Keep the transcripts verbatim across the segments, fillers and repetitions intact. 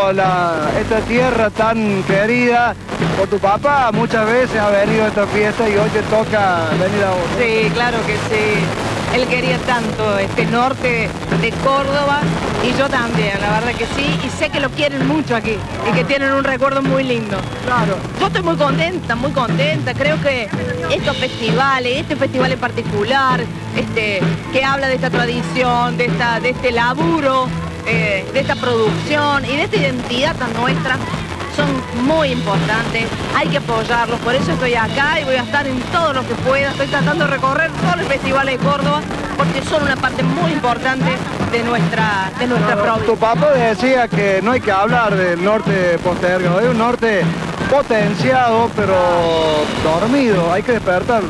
Córdoba, la, esta tierra tan querida por tu papá, muchas veces ha venido a esta fiesta y hoy te toca venir a vos. Sí, claro que sí. Él quería tanto este norte de Córdoba y yo también, la verdad que sí, y sé que lo quieren mucho aquí y que tienen un recuerdo muy lindo. Claro. Yo estoy muy contenta, muy contenta, creo que estos festivales, este festival en particular, este, que habla de esta tradición, de, esta, de este laburo, eh, de esta producción y de esta identidad tan nuestra, son muy importantes, hay que apoyarlos, por eso estoy acá y voy a estar en todo lo que pueda, estoy tratando de recorrer todos los festivales de Córdoba, porque son una parte muy importante de nuestra, de nuestra Claro, provincia. tu papá decía que no hay que hablar del norte postergado, es un norte potenciado pero dormido, hay que despertarlo.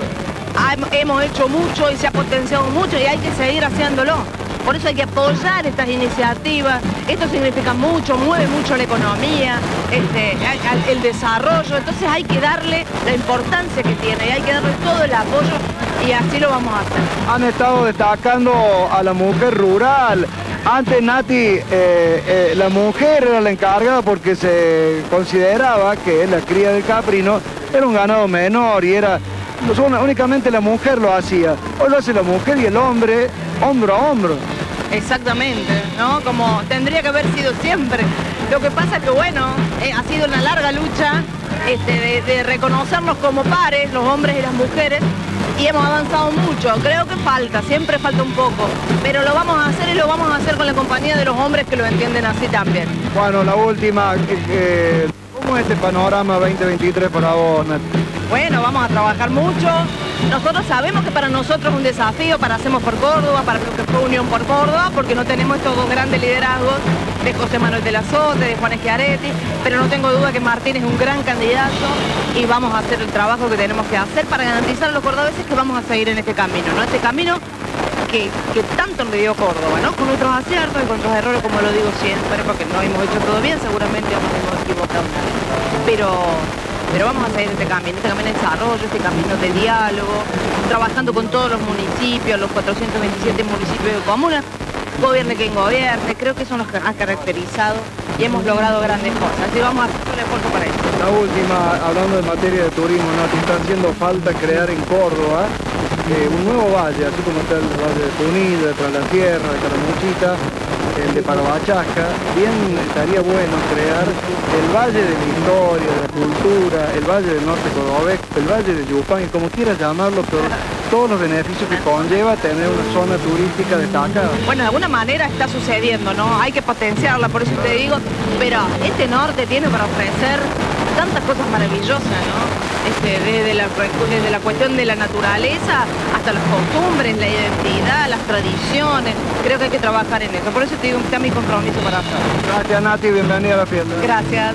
Hemos hecho mucho y se ha potenciado mucho y hay que seguir haciéndolo. Por eso hay que apoyar estas iniciativas. Esto significa mucho, mueve mucho la economía, este, el, el desarrollo. Entonces hay que darle la importancia que tiene y hay que darle todo el apoyo y así lo vamos a hacer. Han estado destacando a la mujer rural. Antes, Nati, eh, eh, la mujer era la encargada porque se consideraba que la cría del caprino era un ganado menor y era únicamente la mujer lo hacía. Hoy lo hace la mujer y el hombre, hombro a hombro. Exactamente, ¿no? Como tendría que haber sido siempre. Lo que pasa que, bueno, eh, ha sido una larga lucha este, de, de reconocernos como pares, los hombres y las mujeres, y hemos avanzado mucho. Creo que falta, siempre falta un poco, pero lo vamos a hacer y lo vamos a hacer con la compañía de los hombres que lo entienden así también. Bueno, la última, eh, ¿cómo es este panorama veinte veintitrés para vos, Nati? Bueno, vamos a trabajar mucho. Nosotros sabemos que para nosotros es un desafío, para Hacemos por Córdoba, para lo que fue Unión por Córdoba, porque no tenemos estos dos grandes liderazgos de José Manuel de la Sota, de Juan Schiaretti, pero no tengo duda que Martín es un gran candidato y vamos a hacer el trabajo que tenemos que hacer para garantizar a los cordobeses que vamos a seguir en este camino, ¿no? Este camino que, que tanto le dio Córdoba, ¿no? Con nuestros aciertos y con nuestros errores, como lo digo siempre, porque no hemos hecho todo bien, seguramente nos hemos equivocado. Pero... Pero vamos a seguir este camino, este camino de desarrollo, este camino de diálogo, trabajando con todos los municipios, los cuatrocientos veintisiete municipios de comuna, gobierne quien gobierne, creo que eso nos ha caracterizado y hemos logrado grandes cosas, así vamos a hacer un esfuerzo para eso. La última, hablando de materia de turismo, Nati, está haciendo falta crear en Córdoba eh, un nuevo valle, así como está el valle de Punilla, de Tras la Tierra, de Calamuchita, el de Parabachasca. Bien estaría bueno crear el valle de la historia, de la cultura, el valle del norte cordobés, el valle de Yupanqui, como quieras llamarlo, pero todos los beneficios que conlleva tener una zona turística destacada. Bueno, de alguna manera está sucediendo, ¿no? Hay que potenciarla, por eso te digo, pero este norte tiene para ofrecer tantas cosas maravillosas, ¿no? Este, desde, la, desde la cuestión de la naturaleza hasta las costumbres, la identidad, las tradiciones. Creo que hay que trabajar en eso. Por eso te digo que está mi compromiso para hacer. Gracias, Nati, bienvenida a la fiesta. Gracias.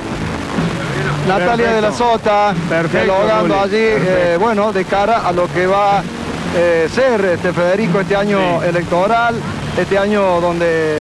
Natalia Perfecto. de la Sota, Perfecto, dialogando Juli. allí, eh, bueno, de cara a lo que va a eh, ser este Federico este año Sí. electoral, este año donde